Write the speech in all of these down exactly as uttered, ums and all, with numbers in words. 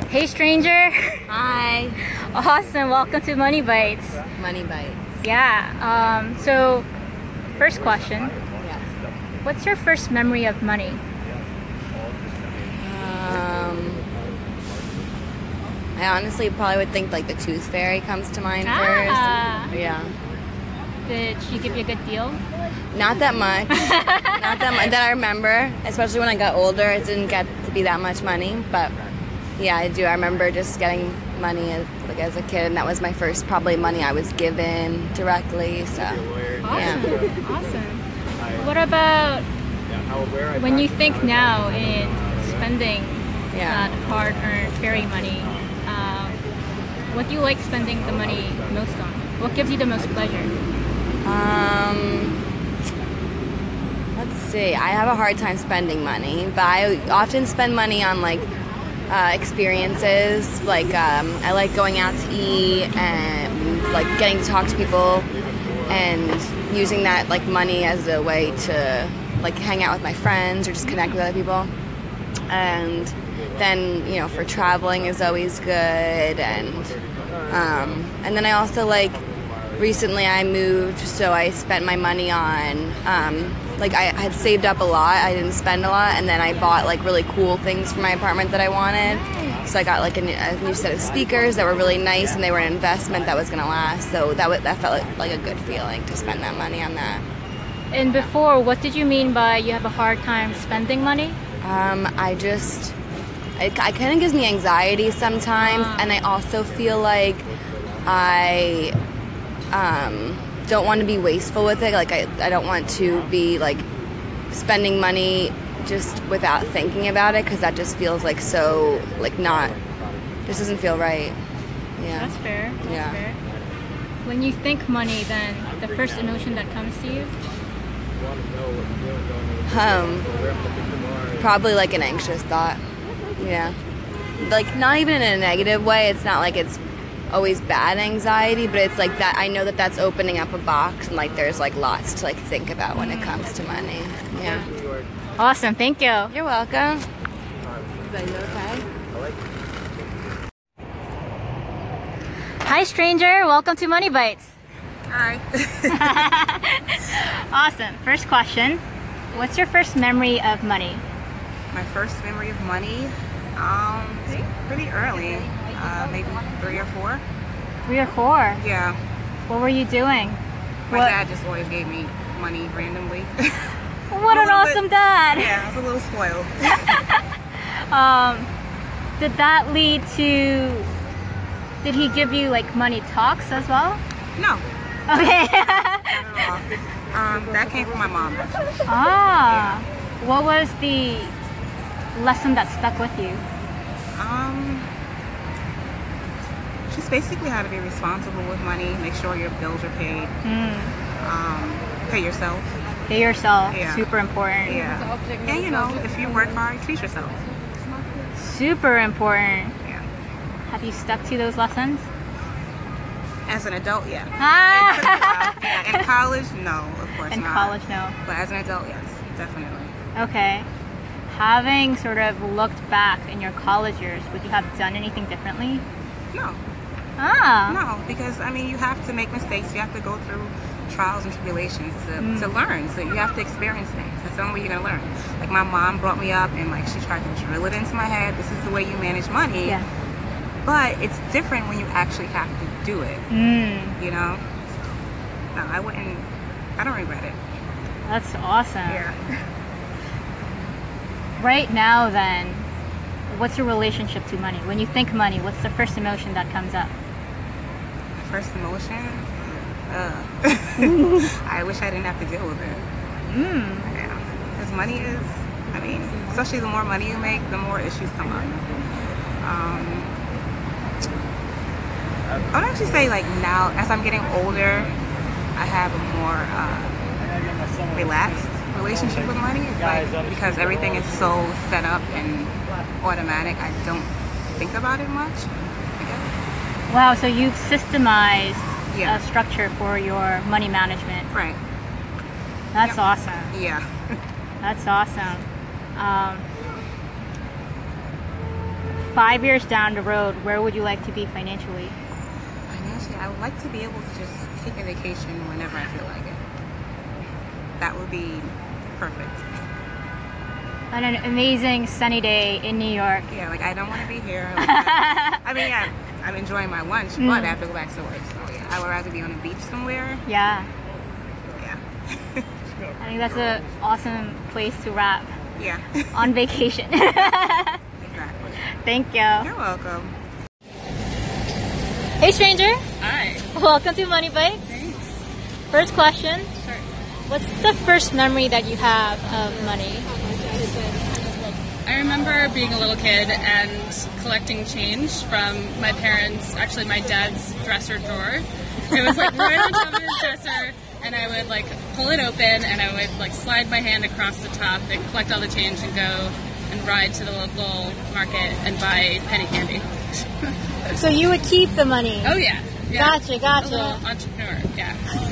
Hey stranger! Hi. Awesome, welcome to Money Bites. Money Bites. Yeah, um, so first question. Yes. What's your first memory of money? Um, I honestly probably would think like the Tooth Fairy comes to mind Ah. first. Yeah. Did she give you a good deal? Not that much. Not that much that I remember, especially when I got older. It didn't get to be that much money, but yeah, I do. I remember just getting money as, like as a kid, and that was my first probably money I was given directly. So, Awesome. yeah. Awesome. What about when you think now in spending Yeah. that hard-earned fairy money? Um, what do you like spending the money most on? What gives you the most pleasure? Um, let's see. I have a hard time spending money, but I often spend money on like uh, experiences. Like um, I like going out to eat and like getting to talk to people and using that like money as a way to like hang out with my friends or just connect with other people. And then you know for traveling is always good, and um, and then I also like. Recently I moved, so I spent my money on, um, like I had saved up a lot, I didn't spend a lot, and then I bought like really cool things for my apartment that I wanted. So I got like a new, a new set of speakers that were really nice, and they were an investment that was going to last, so that, w- that felt like, like a good feeling to spend that money on that. And before, what did you mean by you have a hard time spending money? Um, I just, it, it kind of gives me anxiety sometimes, Ah. and I also feel like I... Um, don't want to be wasteful with it. Like I, I don't want to be like spending money just without thinking about it, because that just feels like so like not. This doesn't feel right. Yeah. That's fair. That's Yeah. fair. When you think money, then the first emotion that comes to you? Um, probably like an anxious thought. Yeah. Like not even in a negative way. It's not like it's always bad anxiety, but it's like that I know that that's opening up a box, and like there's like lots to like think about when it comes to money. Yeah. Awesome, thank you. You're welcome. Is that okay? Hi stranger, welcome to Money Bites. Hi. Awesome, first question. What's your first memory of money? My first memory of money, um, pretty early, uh, maybe three or four. Three or four? Yeah. What were you doing? My What- dad just always gave me money randomly. What A an little awesome bit- dad! Yeah, I was a little spoiled. Um, did that lead to, did he give you like money talks as well? No, Okay. not at all. Um, that came from my mom. Actually. Ah, what was the lesson that stuck with you? Um, just basically how to be responsible with money, make sure your bills are paid, Mm, um, pay yourself. pay yourself, Yeah. super important. Yeah. And you know, if you work hard, treat yourself. Super important. Yeah. Have you stuck to those lessons? As an adult, yeah. It took a Ah! while. Yeah, in college, no, of course In not. college, no. But as an adult, yes, definitely. Okay. Having sort of looked back in your college years, would you have done anything differently? No, Ah. no, because I mean, you have to make mistakes. You have to go through trials and tribulations to, Mm. to learn. So you have to experience things. That's the only way you're gonna learn. Like my mom brought me up and like she tried to drill it into my head. This is the way you manage money. Yeah. But it's different when you actually have to do it. Mm, You know. No, I wouldn't. I don't regret it. that's awesome. Yeah. Right now, then, what's your relationship to money? When you think money, what's the first emotion that comes up? First emotion. Uh, I wish I didn't have to deal with it. Mm. Yeah, because money is, I mean, especially the more money you make, the more issues come up. Um, I would actually say like now, as I'm getting older, I have a more uh, relaxed relationship with money. It's like, because everything is so set up and automatic, I don't think about it much, I guess. Wow, so you've systemized Yeah. a structure for your money management. Right, That's Yep. awesome. yeah. That's awesome. Um, five years down the road, where would you like to be financially? Financially, I would like to be able to just take a vacation whenever I feel like it. That would be perfect. On an amazing sunny day in New York. Yeah, like I don't want to be here. Like, I, I mean, yeah, I'm enjoying my lunch, but Mm. I have to go back to work. So yeah, I would rather be on a beach somewhere. Yeah, Yeah. I think that's an awesome place to wrap Yeah. on vacation. Exactly. Thank you. You're welcome. Hey stranger, Hi. welcome to Money Bites. Thanks. First question, Sure. what's the first memory that you have of money? I remember being a little kid and collecting change from my parents, actually my dad's dresser drawer. It was like right on top of his dresser, and I would like pull it open and I would like slide my hand across the top and collect all the change and go and ride to the local market and buy penny candy. So you would keep the money? Oh yeah. yeah. Gotcha, A little gotcha. entrepreneur, yeah.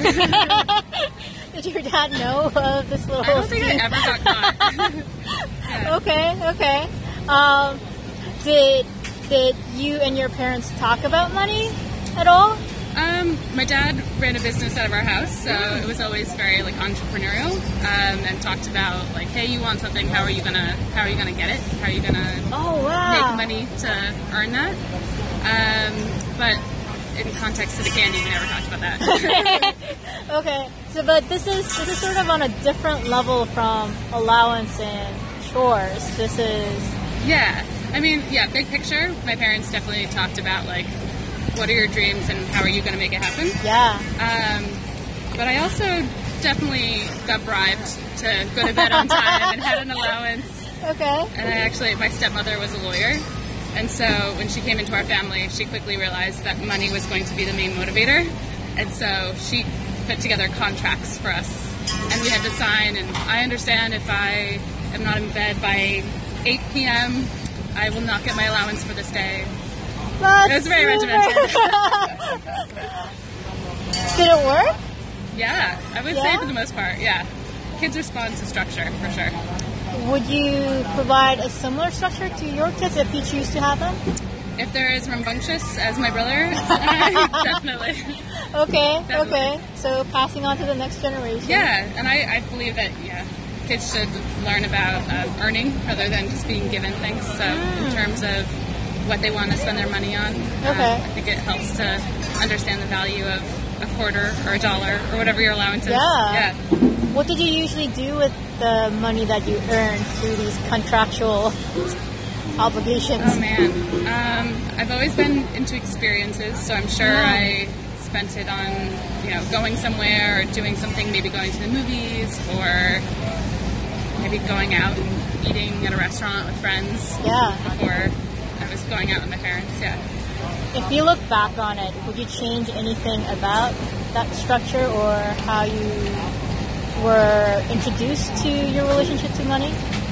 Did your dad know of this little I don't think I scheme? ever got caught. Yeah. Okay, okay. Um, did did you and your parents talk about money at all? Um, my dad ran a business out of our house, so it was always very like entrepreneurial, um, and talked about like, hey, you want something? How are you gonna How are you gonna get it? How are you gonna Oh wow! make money to earn that? Um, but in context to the candy, we never talked about that. Okay, so but this is this is sort of on a different level from allowance and chores. This is Yeah, I mean, yeah, big picture. My parents definitely talked about like, what are your dreams and how are you gonna make it happen? yeah. Um, but I also definitely got bribed to go to bed on time and had an allowance. Okay. And I actually, my stepmother was a lawyer, and so when she came into our family, she quickly realized that money was going to be the main motivator, and so she put together contracts for us, and we had to sign, and I understand if I am not in bed by eight p.m., I will not get my allowance for this day. That's It was very super- regimented. Did it work? Yeah, I would Yeah? say for the most part, yeah. Kids respond to structure, for sure. Would you provide a similar structure to your kids if you choose to have them? If they're as rambunctious as my brother, definitely. Okay, Definitely. okay. So passing on to the next generation. Yeah, and I, I believe that, yeah, kids should learn about uh, earning rather than just being given things. So in terms of what they want to spend their money on, um, Okay. I think it helps to understand the value of a quarter or a dollar or whatever your allowance is. Yeah. Yeah. What did you usually do with the money that you earned through these contractual obligations? Oh man, um, I've always been into experiences, so I'm sure Yeah. I spent it on, you know, going somewhere or doing something, maybe going to the movies or maybe going out and eating at a restaurant with friends Yeah. before I was going out with my parents. Yeah. If you look back on it, would you change anything about that structure or how you were introduced to your relationship to money?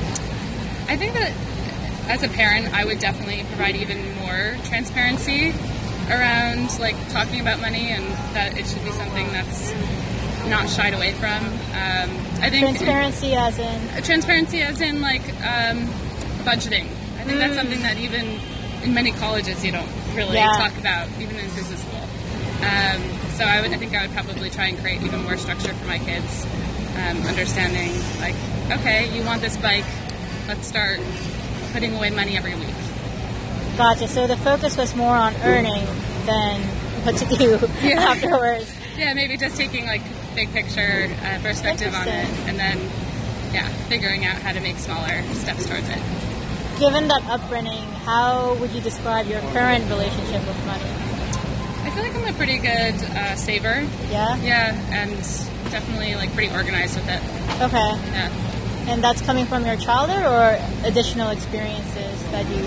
I think that as a parent, I would definitely provide even more transparency around like talking about money, and that it should be something that's not shied away from. Um, I think Transparency as in? transparency as in like um, budgeting. I think that's something that even in many colleges you don't really Yeah. talk about, even in business school. Um, so I would, I think I would probably try and create even more structure for my kids, um, understanding like, okay, you want this bike, let's start putting away money every week. Gotcha. So the focus was more on earning than what to do Yeah. afterwards. Yeah, maybe just taking like big picture uh, perspective on it, Interesting. and then yeah, figuring out how to make smaller steps towards it. Given that upbringing, how would you describe your current relationship with money? I feel like I'm a pretty good uh, saver. Yeah? Yeah, and definitely like pretty organized with it. Okay. Yeah. And that's coming from your childhood or additional experiences that you...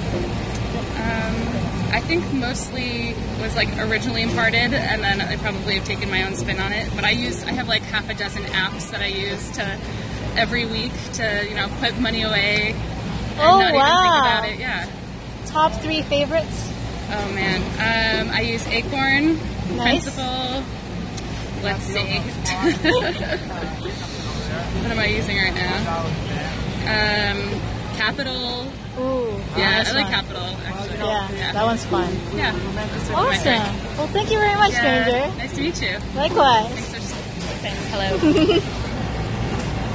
Um, I think mostly was like originally imparted, and then I probably have taken my own spin on it. But I use I have like half a dozen apps that I use to every week to you know put money away and Oh, not wow. even think about it. Yeah. Top three favorites? Oh man, um, I use Acorn, Nice. Principal. Let's see. What am I using right now? Um, Capital. Ooh. Yeah, nice I like one. Capital, actually. yeah, Yeah. that one's fun. Yeah. That's one of my Awesome. favorites. Well, thank you very much, Yeah. stranger. Nice to meet you. Likewise. Thanks for just... Okay. Hello.